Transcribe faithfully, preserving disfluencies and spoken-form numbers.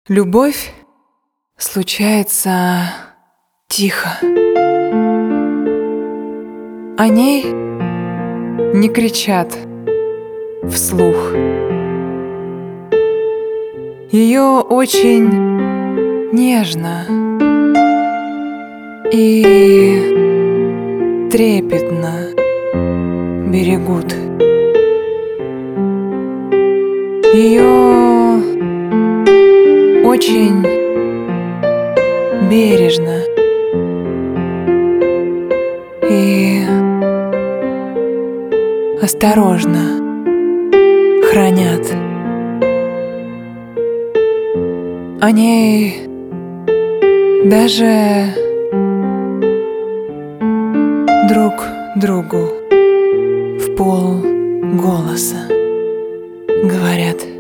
Любовь случается тихо. О ней не кричат вслух. Ее очень нежно и трепетно берегут. Ее очень бережно и осторожно хранят. О ней даже друг другу в полголоса говорят.